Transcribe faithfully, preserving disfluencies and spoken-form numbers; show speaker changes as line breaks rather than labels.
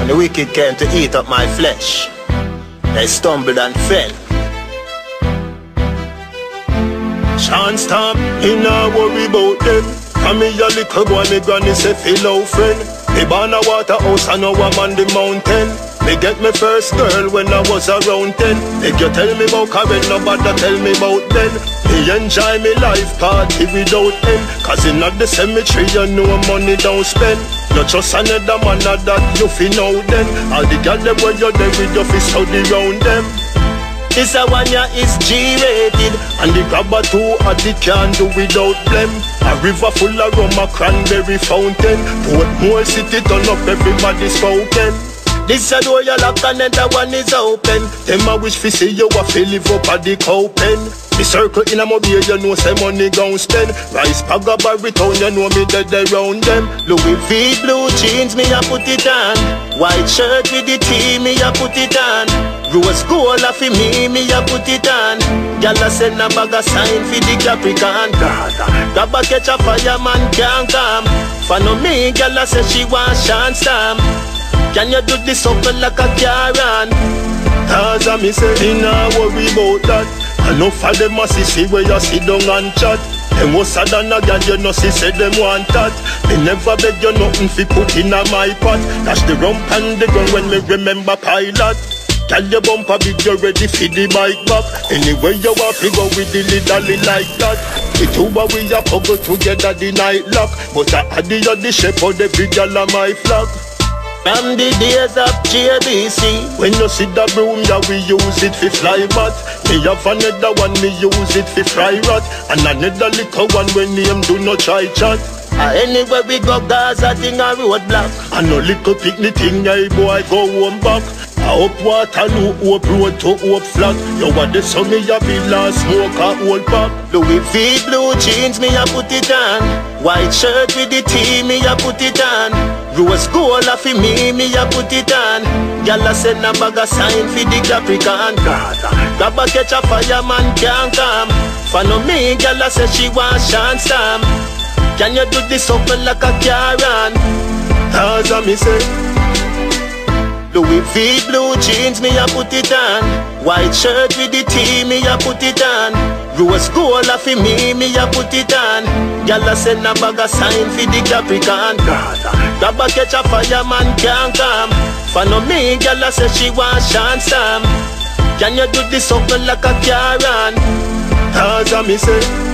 And the wicked came to eat up my flesh. They stumbled and fell. Chance time, he nah worry about them. And me a little boy, me granny say fellow friend. Me born a waterhouse and now I'm on the mountain. Me get me first girl when I was around ten. Make you tell me about Karen, nobody tell me about then. Me enjoy me life party without end. Cause in the cemetery you know money don't spend. Not just another man that you fi know then. All the girls them when you're there with your fist study round them. This a one ya is G-rated. And the grabber too hot it can't do without blem. A river full of rum, a cranberry fountain. Portmore city turn up, everybody spoken. This a door you lock and the one is open. Them a wish fi see you a fi live up at the cow pen. The circle in a mobile you know say money gon' spend. Rice bag a Barrytown you know me dead around them. Louis V blue jeans me a put it on. White shirt with the T me a put it on. Rose gold a fi me me a put it on. Gyal a send a bag a sign fi the Capricorn. Grab a catch a fireman can't come. Follow me gyal a say she want chance time. Can you do this something like a Karen? As I me say, me nah worry about that. Enough of them a see see where you sit down and chat. Them was sad and a girl you know see say them want that. Me never beg you nothing fi put in a my pot. Dash the rump and the gun when me remember pilot. Tell your bumper big you ready fi the bike back. Anyway you want fi go with the lidally like that. The two of we a couple together the night lock. But I had the other shepherd every girl on my flag. From the days of J B C, when you see the broom, yeah, we use it for fly bat. Me have another one, me use it for fry rat. And another little one when name do not try chat. uh, Anywhere we go, Gaza thing a roadblock. And no little picnic thing, yeah, boy, go home back. I up water, no up road to up flat. You want the sun, me a bill and smoke a whole pack. Louis V blue jeans, me a put it on. White shirt with the T, me a put it on. Rose gold a fi me, me a put it on. Gyal a send a bag a sign fi the Capricorn. Grab a catch a fireman can't come. Follow me, gyal a say she want chance time. Can you do this something like a Karen? As I me say, Louis V blue jeans, me a put it on. White shirt with the T, me a put it on. Rose gold a fi me, me a put it on. Gyal a send a bag a sign fi the Capricorn. Grab a catch a fireman can't come. Follow me, gyal a say she want chance time. Can you do this something like a Karen? As I me say.